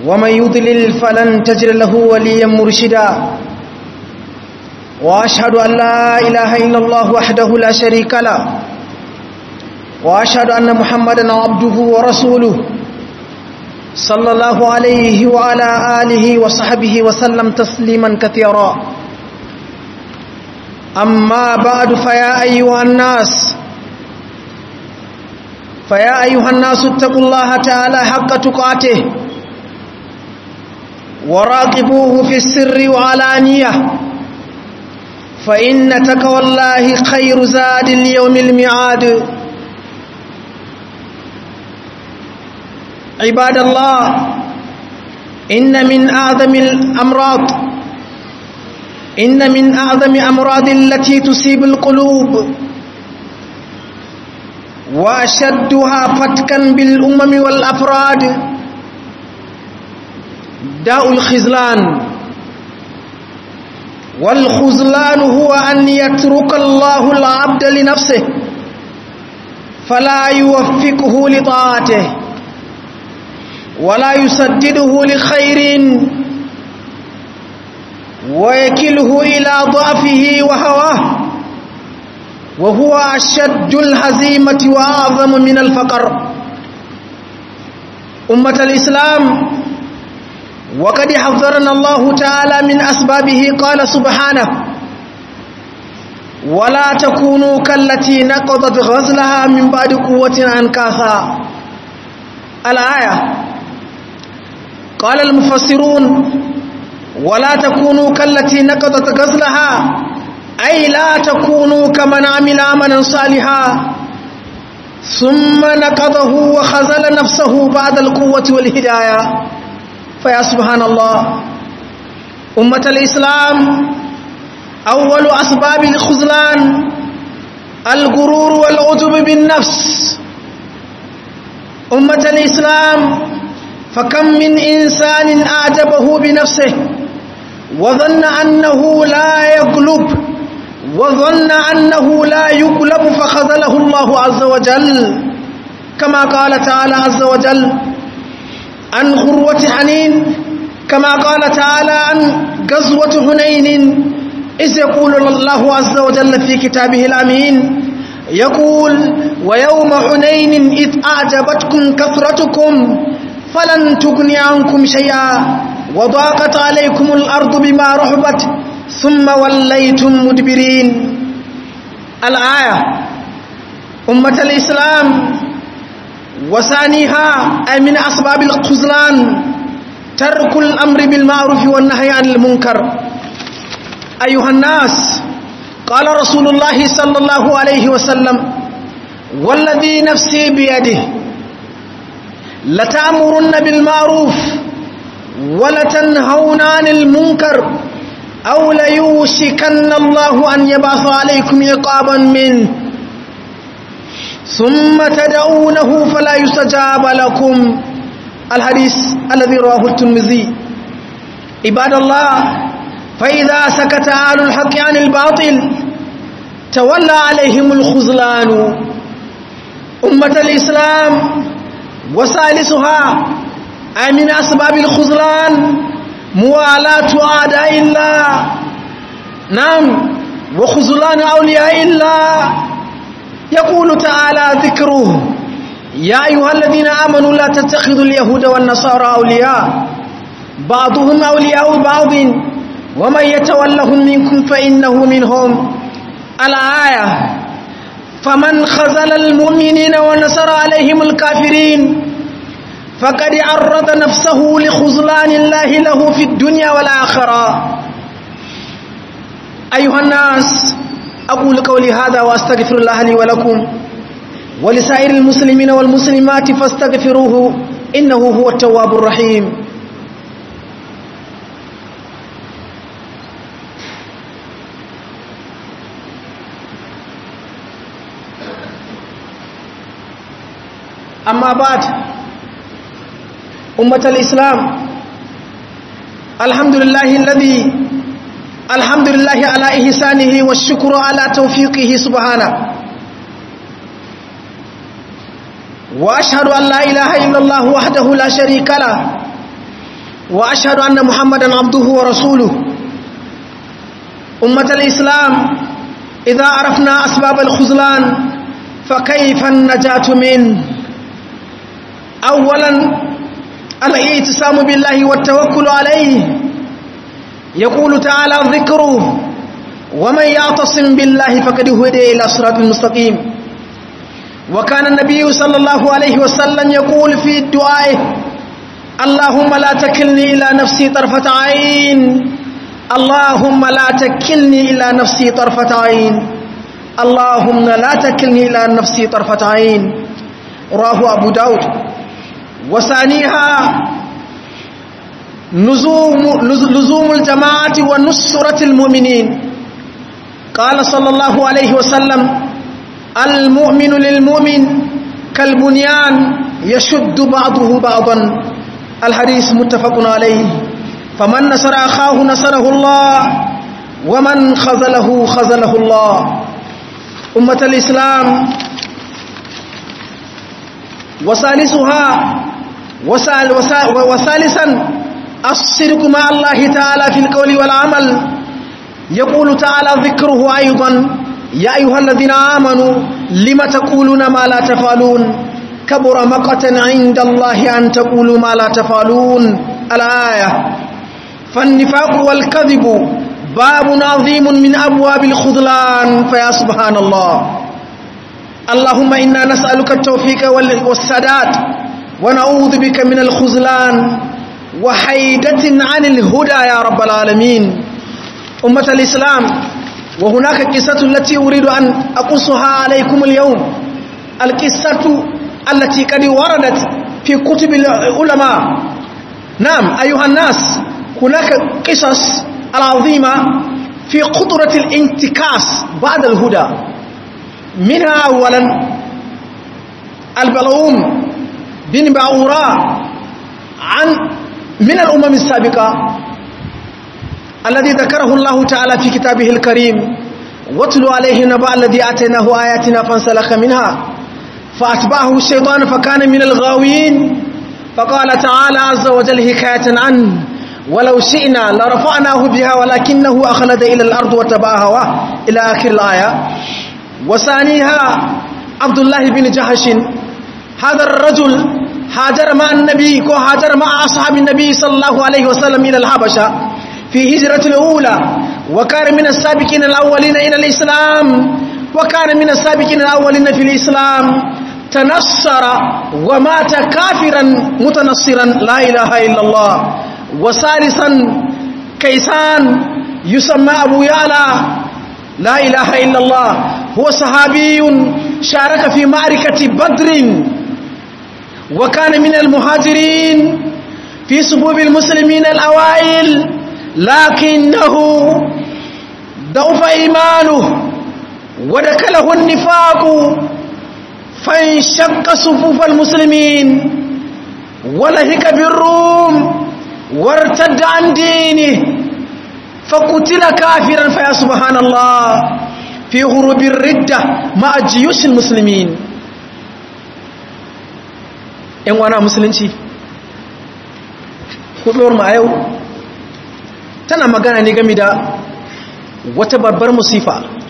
ومن يضلل فلن تجد له وليا مرشدا وأشهد أن لا إله إلا الله وحده لا شريك له وأشهد أن محمدا عبده ورسوله صلى الله عليه وعلى آله وصحبه وسلم تسليما كثيرا. أما بعد فيا أيها الناس اتقوا الله تعالى حق تقاته وراقبوه في السر وعلانية، فإن تقوى الله خير زاد اليوم الميعاد. عباد الله، إن من أعظم أمراض التي تصيب القلوب وأشدها فتكا بالأمم والأفراد داء الخذلان. والخذلان هو أن يترك الله العبد لنفسه فلا يوفقه لطاعته ولا يسدده لخير ويكله إلى ضعفه وهواه، وهو أشد الهزيمة وأعظم من الفقر. أمة الإسلام، وقد حذرنا الله تعالى من أسبابه. قال سبحانه: ولا تكونوا كالتي نقضت غزلها من بعد قوة أنكاثا. الآية. قال المفسرون: ولا تكونوا كالتي نقضت غزلها، أي لا تكونوا كمن عمل عملا صالحا ثم نقضه وخذل نفسه بعد القوة والهداية. فيا سبحان الله، أمة الإسلام، أول أسباب الخذلان الغرور والعجب بالنفس. أمة الإسلام، فكم من إنسان أعجبه بنفسه وظن أنه لا يغلب فخذله الله عز وجل، كما قال تعالى عز وجل عن غروة حنين، كما قال تعالى عن غزوة حنين، إذ يقول الله عز وجل في كتابه الأمين، يقول: ويوم حنين إذ أعجبتكم كثرتكم فلن تغني عنكم شيئا وضاقت عليكم الأرض بما رحبت ثم وليتم مدبرين. الآية. أمة الإسلام، وثانيها أي من أسباب الخذلان ترك الأمر بالمعروف والنهي عن المنكر. أيها الناس، قال رسول الله صلى الله عليه وسلم: والذي نفسي بيده لتأمرن بالمعروف ولتنهون عن المنكر أو ليوشكن الله أن يبعث عليكم عقابا منه ثم تدعونه فلا يستجاب لكم. الحديث الذي رواه الترمذي. عباد الله، فإذا سكت أهل الحق عن الباطل تولى عليهم الخذلان. أمة الإسلام، وثالثها أي من أسباب الخذلان موالاة أعداء الله، نعم، وخذلان أولياء الله. يقول تعالى ذكره: يا أيها الذين آمنوا لا تتخذوا اليهود والنصارى أولياء بعضهم أولياء بعض ومن يتولهم منكم فإنه منهم. الآية. فمن خذل المؤمنين ونصر عليهم الكافرين فقد عرض نفسه لخذلان الله له في الدنيا والآخرة. أيها الناس، أقول قولي هذا وأستغفر الله لي ولكم ولسائر المسلمين والمسلمات فاستغفروه إنه هو التواب الرحيم. أما بعد، أمة الإسلام، الحمد لله على إحسانه والشكر على توفيقه سبحانه، وأشهد أن لا إله إلا الله وحده لا شريك له، وأشهد أن محمدا عبده ورسوله. أمة الإسلام، إذا عرفنا أسباب الخذلان فكيف النجاة منه؟ أولا الاعتصام بالله والتوكل عليه. يقول تعالى ذكره: ومن يعتصم بالله فقد هدي إلى صراط مستقيم. وكان النبي صلى الله عليه وسلم يقول في دعائه: اللهم لا تكلني إلى نفسي طرفة عين، اللهم لا تكلني إلى نفسي طرفة عين، اللهم لا تكلني إلى نفسي طرفة عين. رواه أبو داود. وثانيها لزوم الجماعة ونصرة المؤمنين. قال صلى الله عليه وسلم: المؤمن للمؤمن كالبنيان يشد بعضه بعضا. الحديث متفق عليه. فمن نصر أخاه نصره الله، ومن خذله خذله الله. أمة الإسلام، وثالثا الصدق مع الله تعالى في القول والعمل. يقول تعالى ذكره أيضا: يا أيها الذين آمنوا لم تقولون ما لا تفعلون كبر مقتا عند الله أن تقولوا ما لا تفعلون. الآية. فالنفاق والكذب باب عظيم من أبواب الخذلان. فيا سبحان الله، اللهم إنا نسألك التوفيق والسداد، ونعوذ بك من الخذلان وحيدة عن الهدى يا رب العالمين. أمة الإسلام، وهناك قصة التي أريد أن أقصها عليكم اليوم، القصة التي قد وردت في كتب العلماء. نعم أيها الناس، هناك قصص العظيمة في قدرة الانتكاس بعد الهدى. منها أولا البلعوم بن باعوراء من الأمم السابقة الذي ذكره الله تعالى في كتابه الكريم: واتل عليه نبأ الذي آتيناه آياتنا فانسلخ منها فأتبعه الشيطان فكان من الغاوين. فقال تعالى عز وجل حكاية عنه: ولو شئنا لرفعناه بها ولكنه أخلد إلى الأرض واتبع هواه، إلى آخر الآية. وثانيها عبد الله بن جحش. هذا الرجل هاجر مع النبي وهاجر مع أصحاب النبي صلى الله عليه وسلم إلى الحبشة في هجرة الأولى، وكان من السابقين الأولين إلى الإسلام، وكان من السابقين الأولين في الإسلام. تنصر ومات كافرا متنصرا، لا إله إلا الله. وثالثا كيسان يسمى أبو يعلى، لا إله إلا الله، هو صحابي شارك في معركة بدر، وكان من المهاجرين في صفوف المسلمين الأوائل، لكنه ضعف إيمانه ودخله النفاق فانشق صفوف المسلمين ولهك بالروم وارتد عن دينه فقتل كافرا. فيا سبحان الله، في هروب الردة مع جيوش المسلمين. ‘yan wana musulunci, kuduwar ma yau tana magana ne game da wata babbar musifa.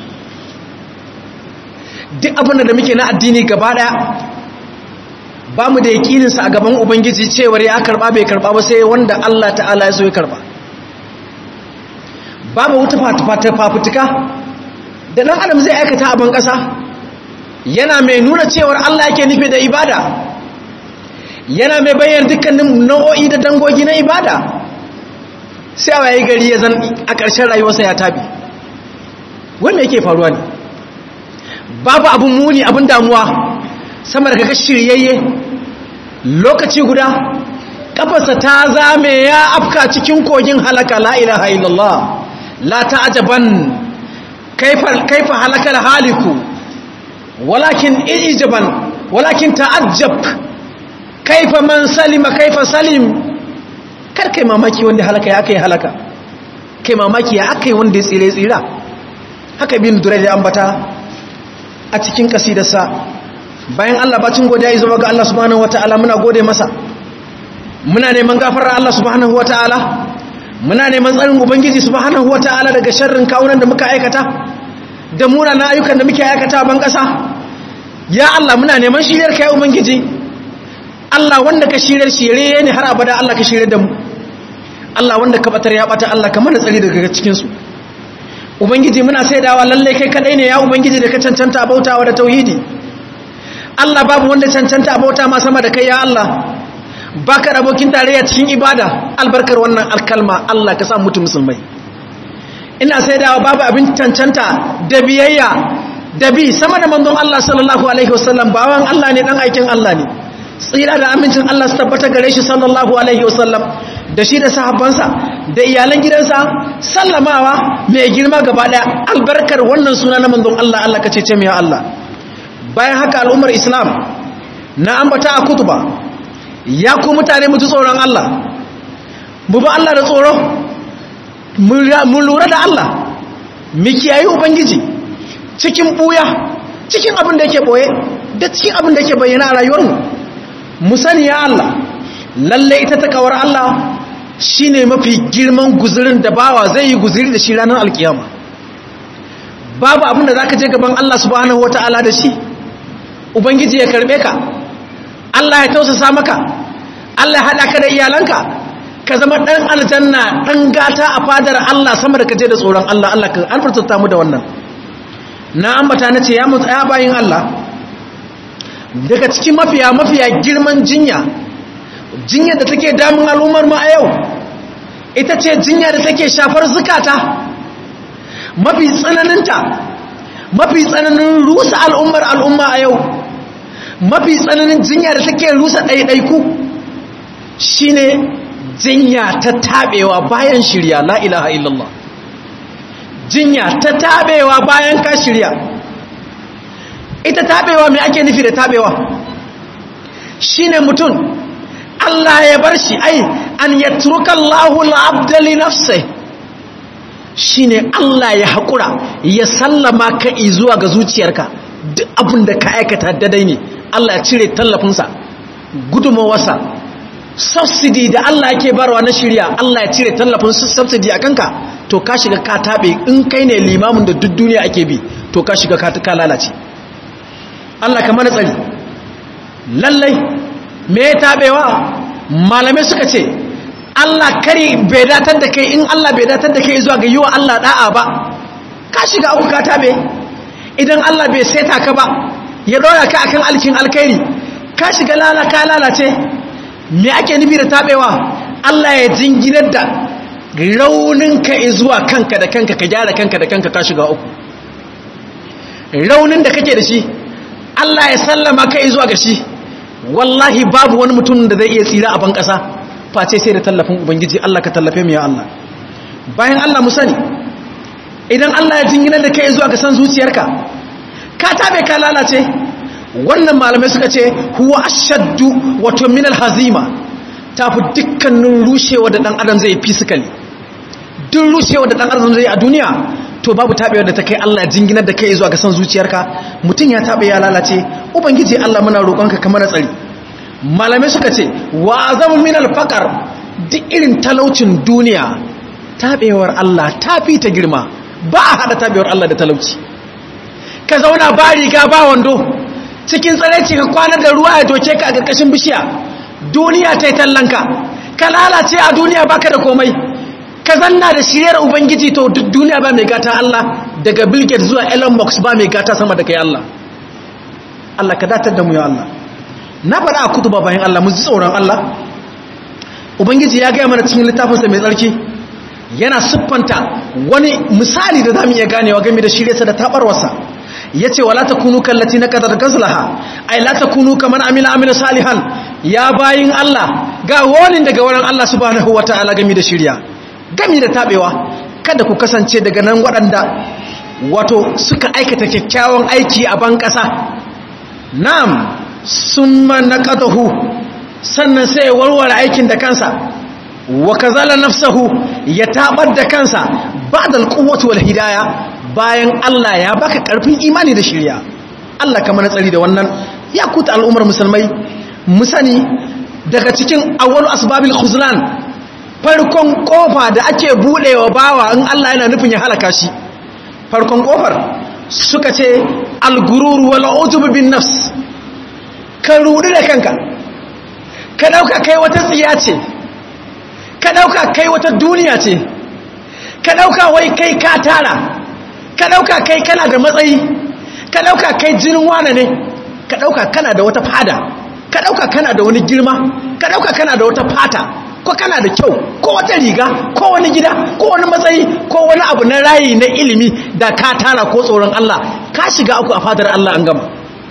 Duk abinda da muke na addini gaba daya ba mu da yakininsa a gaban Ubangiji cewar ya karba bai karba ba, sai wanda Allah ta'ala ya so ya karba. Babu wata fafutuka da ɗan adam zai aikata a ban ƙasa yana mai nuna cewar Allah yake nufi da ibada, yana mai bayyana dukkanin nau'o'i da dangogi na ibada, sai a waye gari ya zan a ƙarshen rayuwarsa ya tabi. Wanda yake faruwa ne, babu abin muni, abin damuwa sama da kaga shiryayye lokaci guda kafarsa ta zame ya afka cikin kogin halaka. La ilaha illallah. la ta'jaban kaifa halakal haliku walakin ijaban walakin ta'ajjab kaifa man salima kaifa salim. kar kai mamaki wanda halaka ya kai halaka, kai mamaki ya akai wanda ya tsire tsira. haka bin durai da ambata a cikin kasidarsa. bayan Allah bacin godiya ya zama ga Allah subhanahu wataala, muna gode masa muna neman gafarar Allah subhanahu wataala, muna neman tsarin ubangiji subhanahu wataala daga sharrin kawunan da muka aikata da munanan ayyukan da muke aikata ban kasa. Ya Allah muna neman shiryar kai ubangiji, Allah wanda ka shirye ne har abada, Allah ka shirye da mu. Allah wanda ka batar ya bata, Allah ka mana tsari daga cikin su. Ubangiji muna saidawa lalle kai kadai ne ya ubangiji da ka cancanta bautawa da tauhidi. Allah babu wanda cancanta abauta ma sama da kai ya Allah, baka da abokin tarayya cikin ibada. Albarkar wannan alkalma Allah ka sa mutum musulmai. Ina saidawa babu abin cancanta da biyayya da bi sama da manzon Allah sallallahu alaihi wasallam, bawan Allah ne, dan aikin Allah ne. Tsira da amincin Allah su tabbata gare shi sallallahu alaihi wasallam da shi da sahabbansa da iyalan gidansa, sallamawa mai girma gaba daya. Albarkar wannan suna na manzon Allah, Allah ka cece mu ya Allah. Bayan haka al'ummar Islam na ambata a kutuba, ya ku mutane mu ji tsoron Allah, mu ba Allah da tsoro, mu lura da Allah, mu kiyayi ubangiji cikin buya, cikin abin da yake boye da cikin abin da yake bayyana a rayuwarmu. Mu sani ya Allah, lalle ita takawar Allah shine mafi girman guzurin da bawa zai yi guzuri da shi ranar alkiyama. Babu abin da zaka je gaban Allah subhanahu wataala da shi, ubangiji ya karbe ka, Allah ya tausasa maka, Allah ya hada ka da iyalanka, ka zama dan aljanna, dan gata a fadar Allah sama da ka je da tsoron Allah. Allah ka alfarta mu da wannan. Na ambata nace ya mutsaya bayin Allah, daga cikin mafiya girman jinya da take damun al'ummar mu a yau, ita ce jinya da take shafar zukata. Mafi tsananin rusa al'umma a yau, mafi tsananin jinya da take rusa ɗaiɗaiku shine jinya ta taɓewa bayan shirya. La ilaha illallah. Jinya ta taɓewa bayan ka shirya. Ita taɓewa mai ake nufi da taɓewa? Shine mutum Allah ya bar shi, ai an yatruka Allahu al-abda li nafsihi, shine Allah ya haƙura ya sallama ka zuwa ga zuciyarka. Duk abin da ka aikata daidai ne, Allah ya cire tallafinsa, gudunmawarsa, subsidy da Allah yake barwa na shirya, Allah ya cire tallafin subsidy a kanka, to ka shiga ka taɓe. In kai ne limamin da duk duniya ake bi, to ka shiga ka lalace. Allah ka mana tsari. Lallai me ya taɓewa? Malamai suka ce Allah kare bai datar da kai, in Allah bai datar da kai zuwa ga yiwa Allah da'a ba, ka shiga uku ka taɓe. Idan Allah bai saita ka ba, ya ɗora ka akan alkin alkhairi, ka shiga ka lalace. Me ake nufi da taɓewa? Allah ya jinginar da rauninka zuwa kanka da kanka, ka gyara kanka da kanka, ka shiga uku. Raunin da kake da shi Allah ya sallama ka zuwa ga shi. Wallahi babu wani mutum da zai iya tsira a ban ƙasa face sai da tallafin ubangiji. Allah ka tallafe mu ya Allah. Bayan Allah mu sani, idan Allah ya jinginar da kai zuwa ga san zuciyarka, ka tabe ka lalace. Wannan malamai suka ce huwa ashaddu wato min alhazima, tafi dukkanin rushewa da dan adam zai physically. Duk rushewa da dan adam zai a duniya, to babu tabewa da ta kai Allah ya jinginar da kai zuwa ga san zuciyarka. Mutum ya tabe ya lalace. Ubangiji Allah muna roƙonka ka mana tsari. Malamai suka ce wa azamu min alfaqar, duk irin talaucin duniya, tabewar Allah ta fi ta girma. Ba a hada tabewar Allah da talauci. Ka zauna ba riga ba wando, cikin tsareci ka kwana da ruwa ya doke ka a ƙarƙashin bishiya, duniya ta yi tallanka, ka lalace a duniya baka da komai, ka zanna da shiriyar ubangiji, to duk duniya ba mai gata Allah, daga Bill Gates zuwa Elon Musk ba mai gata sama da kai Allah. Allah ka datar da mu ya Allah. Na faɗa a kutuba bayan Allah, mu ji tsoron Allah. Ubangiji ya gaya mana cikin littafinsa mai tsarki, yana siffanta wani misali da zamu iya ganewa game da shiryarsa da tabarwarsa. Yace wala takunu kallati naqadat gazlaha, ay la takunu kaman amila salihan. Ya bayin Allah, ga wani daga wurin Allah subhanahu wataala game da shirya, game da tabewa. Kada ku kasance daga nan waɗanda wato suka aikata kyakkyawan aiki a ban ƙasa. Na'am, summa naqatahu, sannan sai warware aikin da kansa, wa kazala nafsahu, ya tabar da kansa ba'da al-quwwati wal hidayah, bayan Allah ya baka karfin imani da shirya. Allah ka mana tsari da wannan. Ya kuta al'ummar musulmai, mu sani daga cikin awwalu asbabil khuzlan, farkon kofa da ake budewa bawa in Allah yana nufin ya halaka shi, farkon kofar suka ce al-gurur wal ujub bin nafs, ka rudi da kanka, ka dauka kai wata tsiya ce, ka dauka kai wata duniya ce, ka dauka wai kai ka tara, ka dauka kai kana da matsayi, ka dauka kai jinin wane ne, ka dauka kana da wata fada, ka dauka kana da wani girma, ka dauka kana da wata fata, ko kana da kyau, ko wata riga, ko wani gida, ko wani matsayi, ko wani abu na rayi na ilimi da ka tara ko tsoron Allah, ka shiga aku a fadar Allah an gama.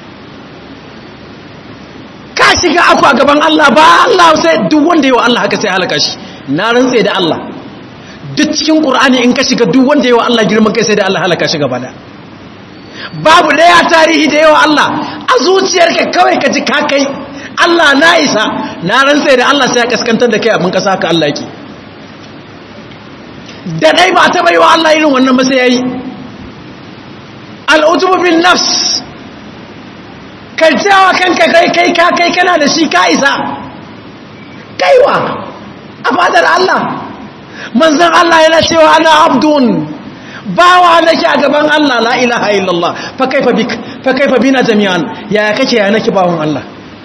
Ka shiga aku a gaban Allah, ba Allah sai duk wanda yawa Allah haka sai halaka shi. Na rantse da Allah, duk cikin Qur'ani in ka shiga duk wanda yawa Allah girman kai sai da Allah halaka shi gaba da. Babu daya tarihi da yawa Allah, a zuciyarka kawai ka ji ka kai Allah na isa, na rantse da Allah sai ya kaskantar da kai abin kasa haka Allah yake. Da dai ba ta baiwa Allah irin wannan ba sai yayi. Al-utubu bin nafs, kalcewa kanka kai kana da shi ka isa. Kaiwa a fadar Allah, manzon Allah yana cewa ana abdun, bawa nake a gaban Allah, la ilaha illallah, fa kaifa bina jami'an, yaya kake ya nake bawon Allah.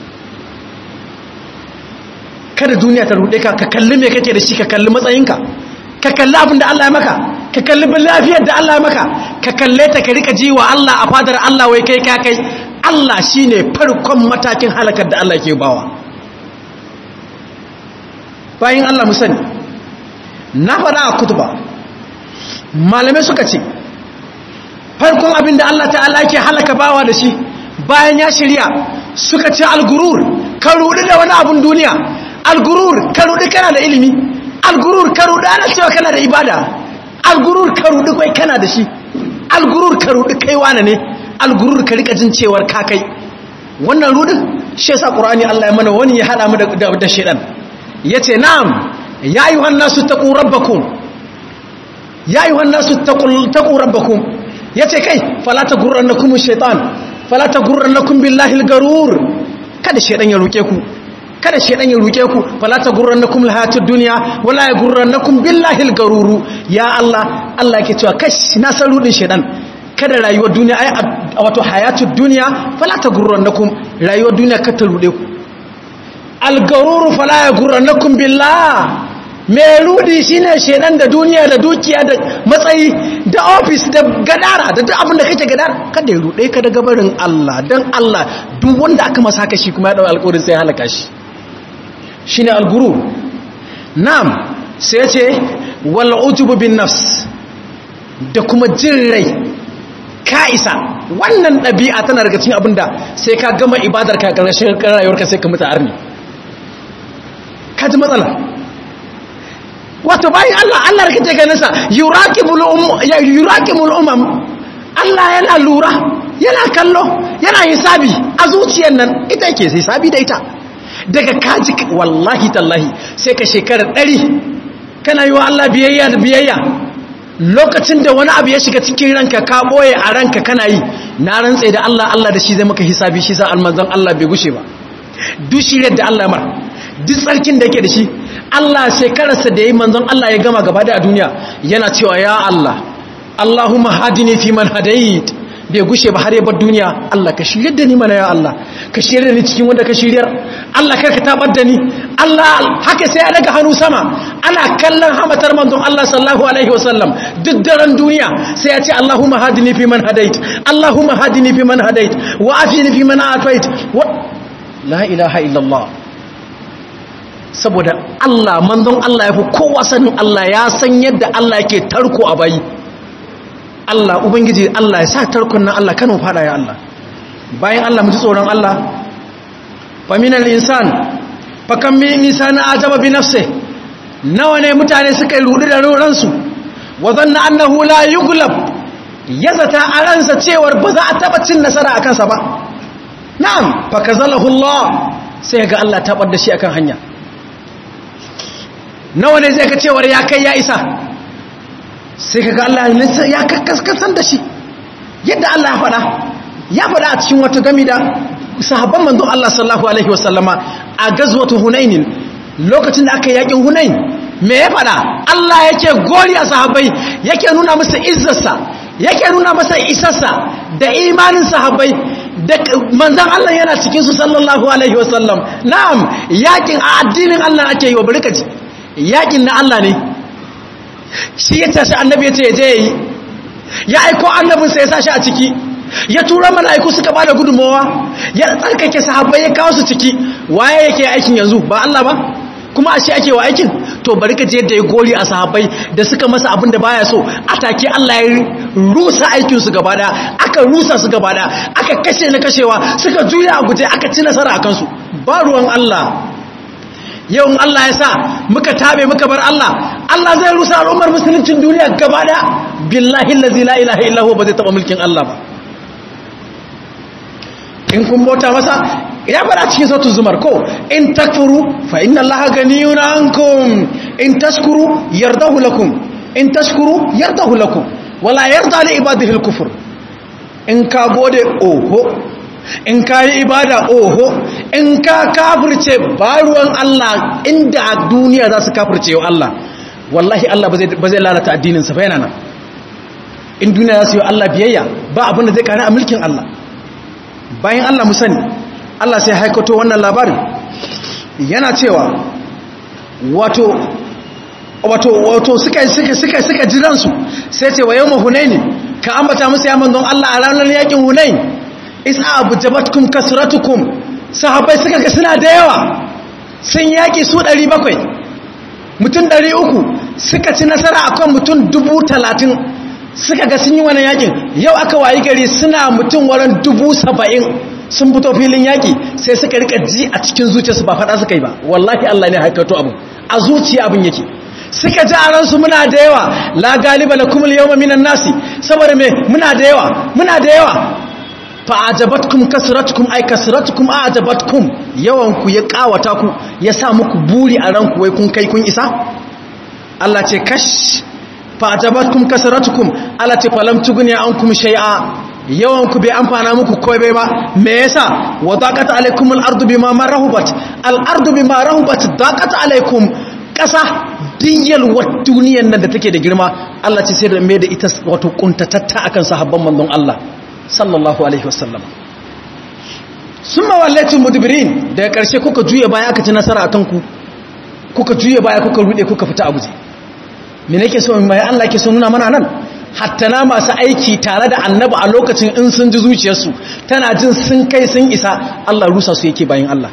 Kada duniya ta rude ka, ka kalli me kake da shi, ka kalli matsayinka, ka kalli abin da Allah ya maka, ka kalli lafiyar da Allah ya maka, ka kalle ta ka rika ji wa Allah a fadar Allah wai kai ka kai. Allah shine farkon matakin halakar da Allah ke bawa. Bayan Allah mu sani, na faɗa a kutuba, malamai suka ce farkon abin da Allah ta'ala ke halaka bawa da shi bayan ya shirya, suka ce al-gurur, ka rudi da wani abun duniya, al-gurur ka rudi kana da ilimi, al-gurur ka rudi ana cewa kana da ibada, al-gurur ka rudi kai kana da shi, al-gurur ka rudi kai wane ne, al-gurur ka rika jin cewar ka kai. Wannan rudin shi yasa Qur'ani Allah ya mana wani ya hada mu da shedan, yace na'am ya ayyuhan nasu taqu rabbakum, ya ayyuhan nasu taqu rabbakum, yace kai fala tagurrannakum ash-shaytan, fala tagurrannakum billahi al-garur, kada shedan ya ruke ku, kada shedan ya ruke ku, fala tagurrannakum al-hayatud dunya wala yagurrannakum billahi al-garur. Ya Allah, Allah yake cewa kash na san rudin shedan, kada rayuwar duniya ai wato hayatud dunya fala tagurrannakum, rayuwar duniya ka ta rude ku. Al-garur fala yagurrannakum billah, me rudi shine shedan da duniya da dukiya da matsayi da office da gadara da duk abin da kake gadara, kada ya rude ka daga barin Allah. Dan Allah duk wanda aka masa haka shi kuma ya dau alƙawarin sai halaka shi. Shine al-gurur. Na'am, sai ya ce wal ujubu bin nafs, da kuma jin rai ka isa. Wannan ɗabi'a tana daga cikin abinda sai ka gama ibadar ka ƙarshen rayuwarka sai ka mutu arni. Ka ji matsala. Wato bayan Allah da kace ganin sa yuraqibul umam, Allah yana lura, yana kallo, yana hisabi a zuciyar nan, ita yake sai hisabi da ita. Daga kaji wallahi tallahi sai ka shekara 100 kana yi wa Allah biyayya, lokacin da wani abu ya shiga cikin ranka ka boye a ranka kana yi, na rantse da Allah da shi zai maka hisabi. Shi sa almanzon Allah bai gushe ba, duk shirin da Allah mar, duk tsarkin da yake da shi, Allah shekararsa da yayi manzon Allah ya gama gaba da a duniya yana cewa ya Allah, Allahumma hadini fi man hadait, bai gushe ba har ya bar duniya. Allah ka shiryar da ni mana, ya Allah ka shiryar da ni cikin wanda ka shiryar, Allah kar ka tabar da ni. Allah haka sai ya daga hannu sama, ana kallon hamatar manzon Allah sallallahu alaihi wasallam duk daren duniya, sai ya ce Allahumma hadini fi man hadait, Allahumma hadini fi man hadait, wa afini fi man afait, la ilaha illallah. Saboda Allah, manzon Allah ya fi kowa sanin Allah, ya san yadda Allah yake tarko a bayi. Allah ubangiji, Allah ya sa tarkon nan Allah kanu fada ya Allah. Bayan Allah mu ji tsoron Allah. Fa minal insan fa kam min insana ajaba bi nafsi, nawa ne mutane suka yi rudu da ransu, wa zanna annahu la yughlab, yazata a ransa cewar ba za a taba cin nasara akan sa ba. Na'am, fa kazalahu Allah, sai ga Allah ta bar da shi akan hanya. Nawa ne zai ka cewar ya kai ya isa, sai kaga Allah ya kakkasan da shi. Yadda Allah ya faɗa a cikin wata gami da sahabban manzon Allah sallallahu alaihi wasallama, a gazwatu hunain lokacin da aka yakin hunain me ya fada Allah yake gori a sahabbai yake nuna musu izzarsa yake nuna masa isarsa da imanin sahabbai da manzon Allah yana cikin su sallallahu alaihi wasallam na'am yakin a addinin Allah ake yi wa barkaci yakin na Allah ne shi ya tashi annabi ya ce ya je yi ya aiko annabinsa ya sa shi a ciki ya tura mala'iku suka bada gudunmawa ya tsarkake sahabbai ya kawo su ciki waye yake aikin yanzu ba Allah ba kuma ashe ake wa aikin to bari ka je yadda ya gori a sahabbai da suka masa abin da baya so atake Allah ya rusa aikin su gaba daya aka rusa su gaba daya aka kashe na kashewa suka juya a guje aka ci nasara akan su ba ruwan Allah yau Allah ya sa muka tabe muka bar Allah Allah zai rusa al'ummar musuluncin duniya gaba daya billahi allazi la ilaha illa huwa ba zai taba mulkin Allah ba in kun bauta masa ya fara cikin sautin zumar ko in takfuru fa inna allaha ganiyun ankum in tashkuru yardahu lakum in tashkuru yardahu lakum wala yarda li ibadihi al-kufr in ka gode oho in ka yi ibada oho in ka kafirce baruwan Allah inda a duniya za su kafirce wa Allah wallahi Allah ba zai lalata addinin sa fa yana nan in duniya za su yi Allah biyayya ba abin da zai kare a mulkin Allah bayan Allah mu sani Allah sai haikato wannan labarin yana cewa wato suka jiransu sai ce wa yawma hunaini ka ambata musu ya manzon Allah a ranar yakin hunain isa abu jabatkum kasratukum sahabbai suka ga suna da yawa sun yaki su 700 mutum 300 suka ci nasara akan mutum 30,000 suka ga sun yi wannan yakin yau aka wayi gari suna mutum waran 70,000 sun fito filin yaki sai suka rika ji a cikin zuciyarsu ba fada suka yi ba wallahi Allah ne haikato abu a zuciya abin yake suka ji a ransu muna da yawa la galiba lakum al-yawma minan nasi saboda me muna da yawa fa ajabatkum kasratukum ay kasratukum ajabatkum yawan ku ya kawata ku ya sa muku buri a ranku wai kun kai kun isa Allah ce kash fa ajabatkum kasratukum allati falam tughni ankum shay'a yawan ku bai amfana muku komai ba me yasa wadaqat alaikum al-ardu bima rahubat al-ardu bima rahubat daqat alaikum kasa diyal wa duniyan nan da take da girma Allah ce sai da mai da ita wato kuntatatta akan sahabban manzon Allah sallallahu alaihi wasallam summa wallatu mudbirin daga karshe kuka juye baya aka ci nasara akan ku kuka juye baya kuka rude kuka fita a guje me nake so mai Allah yake so nuna mana nan hatta na masu aiki tare da annabi a lokacin in sun ji zuciyarsu tana jin sun kai sun isa Allah rusa su yake bayin Allah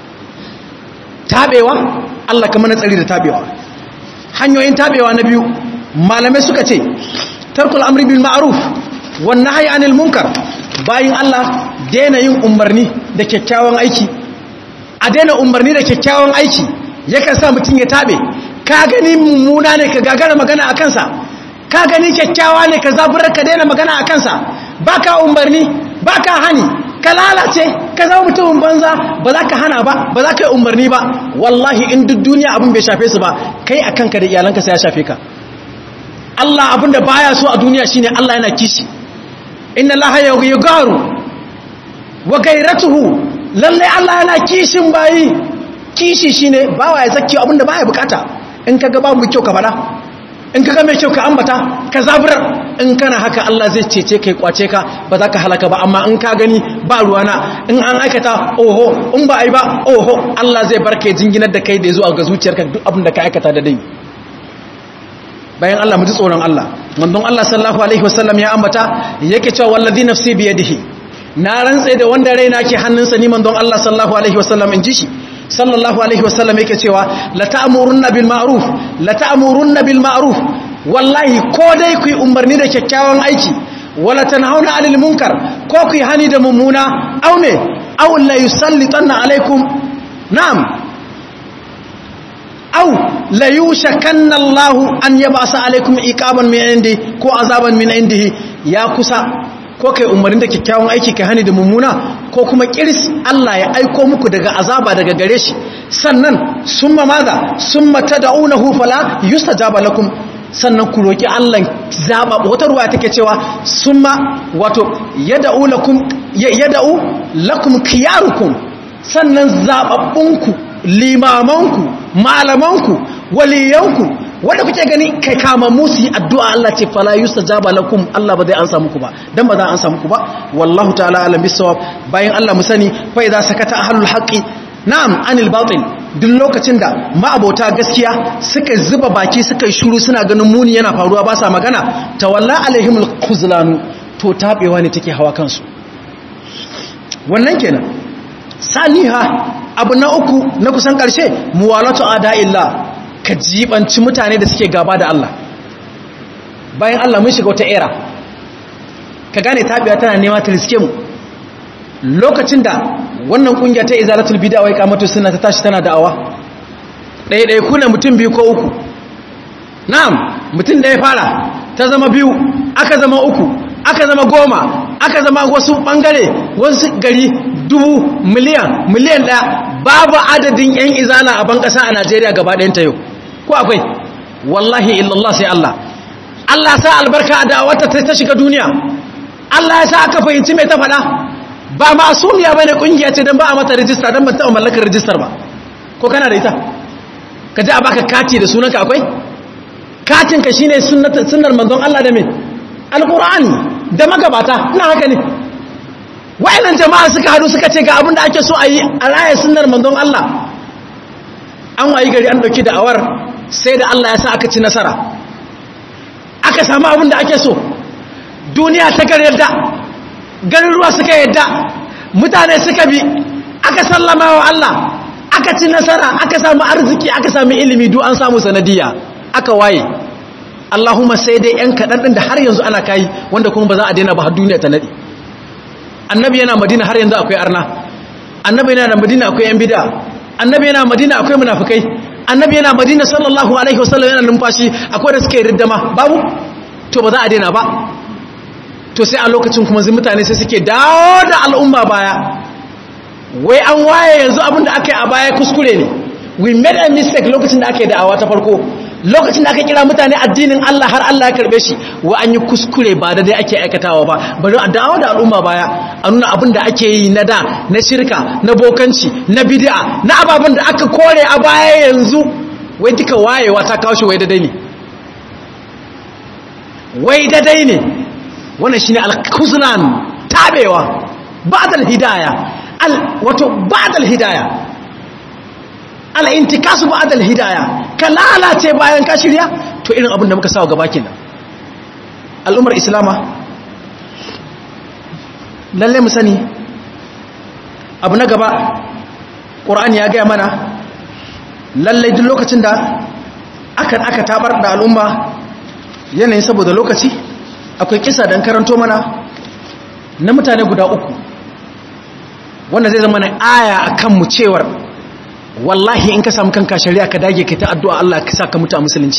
tabewa Allah kamar na tsari da tabewa hanyoyin tabewa na biyu malamai suka ce tarkul amri bil ma'ruf wan nahyi anil munkar bayin Allah daina yin umarni da kyakkyawan aiki a daina umarni da kyakkyawan aiki yakan sa mutun ya tabe ka gani mummuna ne ka gagara magana akan sa ka gani kyakkyawa ne ka zaburar ka daina magana akan sa baka umarni baka hani ka lalace ka zama mutumin banza ba za ka hana ba ba za ka yi umarni ba wallahi in duk duniya abin bai shafe su ba kai a kanka da iyalanka sai ya shafe ka Allah abin da baya so a duniya shine Allah yana kishi inna Allah yughayyiru wa gairatuhu lalle Allah yana kishin bayi kishi shine bawa ya zakki abin da baya bukata in kaga babu kyau ka fada in kaga mai kyau ka ambata ka zaburar in kana haka Allah zai cece kai kwace ka ba za ka halaka ba amma in ka gani ba ruwana in an aikata oho in ba ai ba oho Allah zai barke jinginar da kai da yazo ga zuciyarka duk abin da ka aikata da dai bayan Allah mu ji tsoron Allah manzon Allah sallallahu alaihi wasallam ya ambata yake cewa wallazi nafsi bi yadihi na rantsa da wanda raina ke hannunsa ni manzon Allah sallallahu alaihi wasallam in ji shi sallallahu alaihi wasallam yake cewa la ta'murunna bil ma'ruf wallahi ko dai ku yi umarni da kyakkyawan aiki wala tanhauna 'anil munkar ko ku yi hani da mummuna aw ne aw la yusallitanna alaikum na'am aw la yushakanna Allahu an yab'asa alaikum iqaban min indi ko azaban min indihi ya kusa ko kai umarni da kyakkyawan aiki kai hani da mummuna ko kuma kiris Allah ya aiko muku daga azaba daga gare shi sannan summa maza summa tad'unahu fala yustajaba lakum sannan ku roki Allah zaba wata ruwa take cewa summa wato yad'u lakum khiyarukum sannan zababbunku limamanku malamanku waliyanku wanda kuke gani kai kama musu yi addu'a Allah ce fala yustajaba lakum Allah ba zai ansa muku ba dan ba za ansa muku ba wallahu ta'ala alam bisawab bayan Allah mu sani fa idza sakata ahlul haqqi na'am anil batil duk lokacin da ma'abota gaskiya suka zuba baki suka shuru suna ganin muni yana faruwa ba sa magana tawalla alaihimul khuzlan to tabewa ne take hawa kansu wannan kenan saniha abu na uku na kusan karshe muwalatu ada'illah ka jibanci mutane da suke gaba da Allah bayan Allah mun shiga wata era ka gane tabiya tana nema ta riske mu lokacin da wannan kungiya ta izalatul bid'a wai kamatu sunna ta tashi tana da'awa ɗaya kuna mutum biyu ko uku na'am mutum da ya fara ta zama biyu aka zama uku aka zama 10 aka zama wasu bangare wasu gari 1,000 miliyan 1 babu adadin yan izala a ban kasa a Najeriya gaba ɗayan ta yau ko akwai wallahi illallah sai Allah sa albarka a da'awarta ta shiga duniya Allah ya sa aka fahimci mai ta faɗa ba masumiya bane kungiya ce dan ba a mata rijista dan ban taɓa mallakar rijistar ba ko kana da ita ka ji a baka kati da sunanka akwai katin ka shine sunnar manzon Allah da me alqur'ani da magabata ina haka ne wayannan jama'a suka hadu suka ce ga abin da ake so a yi a raya sunnar manzon Allah an wayi gari an dauki da'awar sai da Allah ya sa aka ci nasara aka samu abin da ake so duniya ta yarda garin ruwa suka yadda mutane suka bi aka sallama wa Allah aka ci nasara aka samu arziki aka samu ilimi duk an samu sanadiya aka waye Allahumma sai dai yan kadan din da har yanzu ana kai wanda kuma ba za a daina ba har duniya ta nadi annabi yana Madina har yanzu akwai arna annabi yana Madina akwai yan bid'a annabi yana Madina akwai munafikai annabi yana Madina sallallahu alaihi wasallam yana numfashi akwai da suke riddama babu to ba za a daina ba to sai a lokacin kuma mutane sai suke dawo da al'umma baya wai an waye yanzu abinda aka yi a baya kuskure ne we made a mistake lokacin da aka yi da'awa ta farko lokacin da aka kira mutane addinin Allah har Allah ya karbe shi wa an yi kuskure ba da dai ake aikatawa ba bari a dawo da al'umma baya a nuna abinda ake yi na da na shirka na bokanci na bid'a na ababen da aka kore a baya yanzu wai duka wayewa ta kawo shi wai dadai ne wai dadai ne wannan shine al-khuzlan tabewa ba'da al-hidayah wato ba'da al-hidayah al-intikasu ba'da al-hidayah ka lalace bayan ka shirya to irin abin da muka sawa gaba kenan al'ummar islama lalle mu sani abu na gaba qur'ani ya ga mana lalle duk lokacin da aka tabar da al'umma yanayin saboda lokaci akwai kisa dan karanto mana na mutane guda uku wanda zai zama na aya akan mu cewar wallahi in ka samu kanka shari'a ka dage kai ta addu'a Allah ka saka mutu a musulunci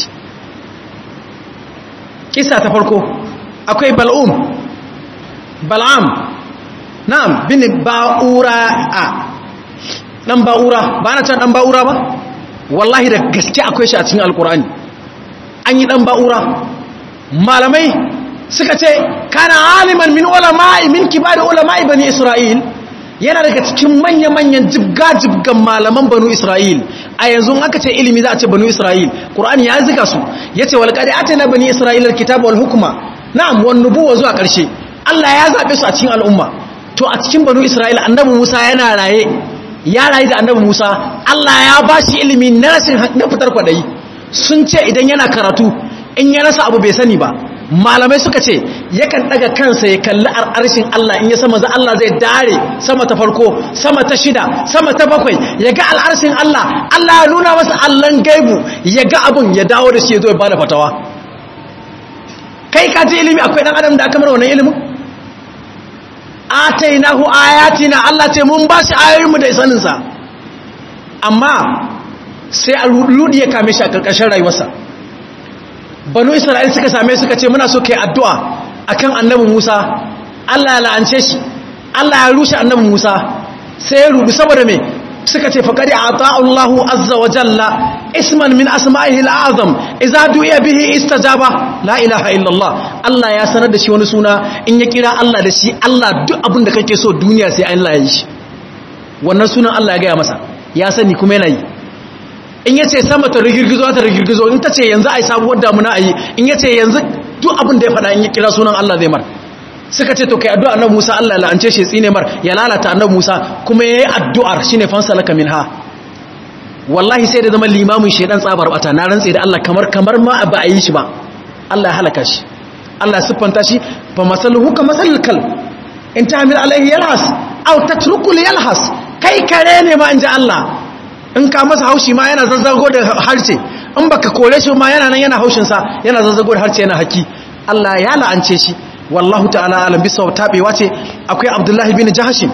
kisa ta farko akwai bal'am na'am bin ba'ura dan ba'ura ba na can dan ba'ura ba wallahi da gaske akwai shi a cikin alkur'ani an yi dan ba'ura malamai suka ce kana aliman min ulama'i min kibari ulama'i bani isra'il yana daga cikin manya-manyan jibga-jibgan malaman banu isra'il a yanzu aka ce ilimi za a ce banu isra'il qur'ani ya zika su yace wal qad atana bani isra'il alkitaba wal hukma na'am wan nubuwa zuwa karshe Allah ya zabe su a cikin al'umma to a cikin banu isra'il annabi Musa yana raye ya rayu da annabi Musa Allah ya bashi ilimi na fitar kwadayi sun ce idan yana karatu in ya rasa abu bai sani ba malamai suka ce yakan daga kansa ya kalli arshin Allah in ya sama za Allah zai dare sama ta farko sama ta 6 sama ta 7 ya ga al'arshin Allah Allah ya nuna masa Allahn gaibu ya ga abun ya dawo da shi ya zo ya bada fatawa kai ka ji ilimi akwai dan adam da aka mar wannan ilimin atainahu ayatina Allah ce mun ba shi ayoyinmu da sanin sa amma sai a rudi ya kame shi a karkashin rayuwarsa banu isra'il suka same suka ce muna so kai addu'a akan annabi Musa Allah ya la'ance shi Allah ya rushe annabi Musa sai ya rubu saboda me suka ce faqad ata'u Allahu azza wa jalla isman min asma'ihi al'azam idza du'iya bihi istajaba la ilaha illa Allah Allah ya sanar da shi wani suna in ya kira Allah da shi Allah duk abin da kake so duniya sai Allah ya yi shi wannan sunan Allah ya gaya masa ya sani kuma yana yi. In yace sama ta rigirgizo ta rigirgizo, in tace yanzu ai sabuwar damuna ayi, in yace yanzu duk abin da ya faɗa in ya kira sunan Allah zai mar. Suka ce to kai addu'a annabi Musa Allah ya la'ance shi tsine mar ya lalata annabi Musa, kuma yayi addu'ar shine fansalaka minha. Wallahi sai da zaman limamin shedan tsabar bata, na rantse da Allah kamar ma ba a yi shi ba. Allah ya halaka shi. Allah ya siffanta shi fa masaluhu ka masalil kal in ta'mil alaihi yalhas aw tatruku yalhas. Kai kare ne ma inji Allah, in ka masa haushi ma yana zazzago da harce, in baka kore shi ma yana nan yana haushin sa yana zazzago da harce yana haki. Allah ya la'ance shi. Wallahu ta'ala alam bisa tabewa ce. Akwai Abdullahi bin Jahashin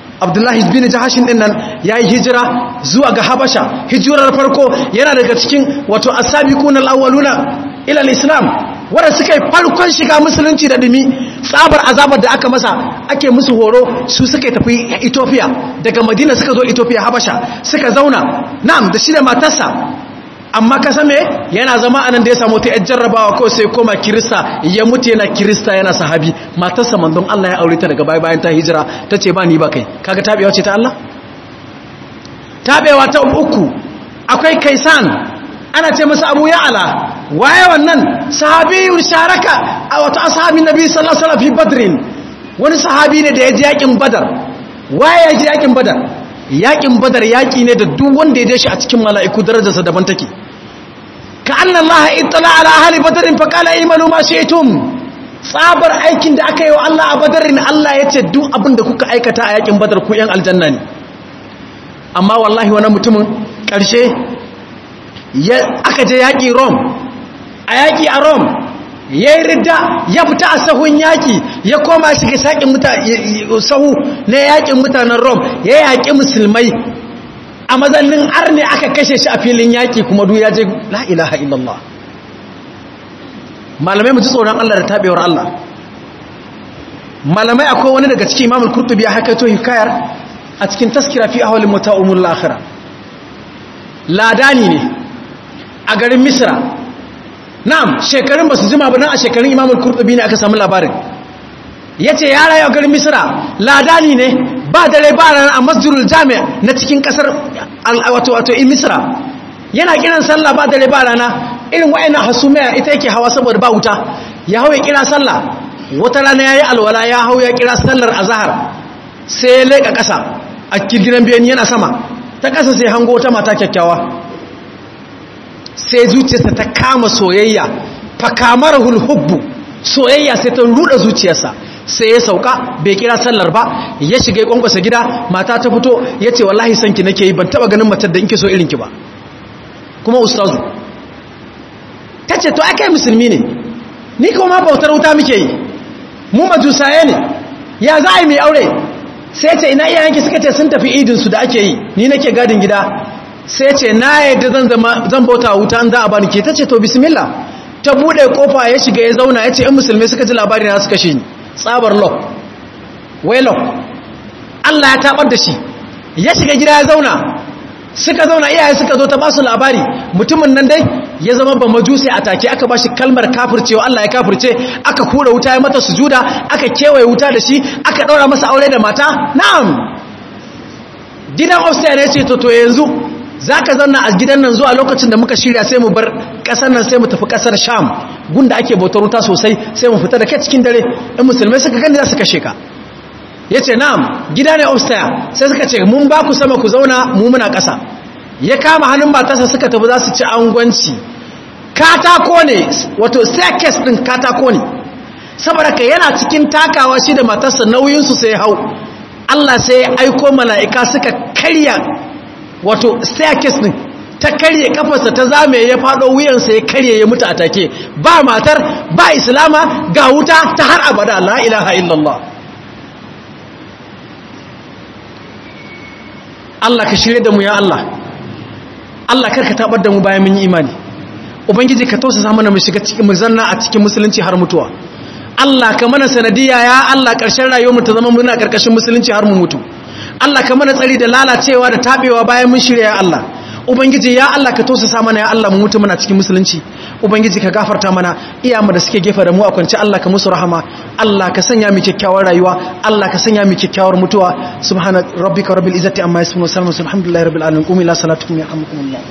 din nan yayi hijira zuwa ga Habasha. Hijirar farko yana daga cikin wato as-sabiquna al-awwaluna ila al-islam, wanda suka yi farkon shiga musulunci da dumi. Tsabar azabar da aka masa ake musu horo, su suka tafi Ethiopia, daga Madina suka zo Ethiopia Habasha suka zauna, na'am, da shi da matarsa. Amma ka san me yana zama anan da ya samu ta jarrabawa ko sai koma Kirista, ya mutu yana Kirista yana sahabi. Matarsa manzon Allah ya aure ta daga bayan ta hijira, tace ba ni ba kai. Kaga tabewa ce ta Allah. Tabewa ta uku akwai Kaisan, ana ce masa Abu Ya'la. Waye wannan? Sahabiyun sharaka a wata ashabin Nabi sallallahu alaihi wasallam fi Badrin. Wani sahabi ne da ya ji yakin Badar. Waye ya ji yakin Badar? Yakin Badar yaki ne da duk wanda ya je shi a cikin mala'iku darajarsa daban take. Ka anna Allah ittala ala ahli Badr fa qala imanu ma shi'tum. Tsabar aikin da aka yi wa Allah a Badrin, Allah ya ce duk abin da kuka aikata a yakin Badar ku yan aljanna ne. Amma wallahi wannan mutumin karshe aka je yaki Rome. A yaƙi a Rome ya yi ridda, ya fita a sahun yaƙi, ya koma shiga sahu na yaƙin mutanen Rome, ya yaƙi musulmai a mazallin arne aka kashe shi a filin yaƙi, kuma duk ya je la ilaha illallah. Malamai mu ji tsoron Allah da tabewar Allah. Malamai akwai wani daga cikin Imam al-Qurtubi ya hakaito hikayar a cikin Tazkira fi ahwal muta'umul akhirah. Ladani ne a garin Misra. Na'am, shekarun ba su jima ba, nan a shekarun Imam al-Qurtubi ne aka samu labarin. Yace ya rayu a garin Misra, ladani ne, ba dare ba rana a Masjidul Jami' na cikin kasar wato Misra. Yana kiran sallah ba dare ba rana, irin wayannan hasumiya ita yake hawa saboda ba wuta. Ya hawo ya kira sallah. Wata rana yayi alwala, ya hawo ya kira sallar azhar. Sai ya leka kasa a gidan biyan yana sama. Ta kasa sai hango ta mata kyakkyawa. Sai zuciyarsa ta kama soyayya, fakamarahul hubbu, soyayya sai ta ruda zuciyarsa. Sai ya sauka, bai kira sallar ba, ya shiga ya kwankwasa gida. Mata ta fito, yace wallahi sanki nake yi, ban taba ganin matar da inke so irin ki ba, kuma ustazu. Tace to akai musulmi ne, ni kuma bautar wuta muke yi, mu majusaye ne, ya za a yi mai aure? Sai ce ina iyayenki? Suka ce sun tafi idin su da ake yi, ni nake gadin gida. Sai ce na yadda zan bauta wuta an za a bani ke. Ta ce to bismillah. Ta bude kofa ya shiga ya zauna, ya ce in musulmai suka ji labari na suka shi ni. Tsabar lock, wai lock. Allah ya tabar da shi. Ya shiga gida ya zauna, suka zauna, iyaye suka zo ta basu labari. Mutumin nan dai ya zama ba majusi a take, aka bashi kalmar kafircewa, Allah ya kafirce, aka kura wuta ya mata sujuda, aka kewaye wuta da shi, aka daura masa aure da mata. Na'am, gidan Austria ne ce to yanzu za ka zanna a gidan nan zuwa lokacin da muka shirya, sai mu bar ƙasar nan, sai mu tafi ƙasar Sham, gunda ake bautar wuta sosai, sai mu fita da kai cikin dare, in musulmai suka gani za su kashe ka. Ya ce na'am, gida ne Austria. Sai suka ce mun ba ku sama ku zauna, mu muna ƙasa. Ya kama hannun matarsa suka tafi za su ci angwanci. Katako ne, wato staircase ɗin katako ne, saboda ka yana cikin takawa shi da matarsa, nauyinsu sai hau. Allah sai ya aiko mala'ika suka karya wato staircase din, ta karye kafarsa, ta zame, ya fado wuyansa, ya karye, ya mutu a take. Ba matar, ba islama, ga wuta ta har abada. La ilaha illallah. Allah ka shirye da mu ya Allah. Allah karka tabar da mu bayan mun yi imani. Ubangiji ka tausasa mana mu shiga cikin, mu zanna a cikin musulunci har mutuwa. Allah ka mana sanadiya ya Allah, ƙarshen rayuwarmu ta zama muna ƙarƙashin musulunci har mu mutu. Allah ka mana tsari da lalacewa da tabewa bayan mun shirya ya Allah. ubangiji ya Allah ka tausasa mana ya Allah mu mutu muna cikin musulunci ubangiji ka gafarta mana iyamu da suke gefe da mu a kwance Allah ka musu rahama Allah ka sanya mu kyakkyawar rayuwa Allah ka sanya mu kyakkyawar mutuwa subhana rabbika rabbil izzati amma yasifun wa salamun alhamdulillahi rabbil alamin qum ila salatikum yarhamukumullah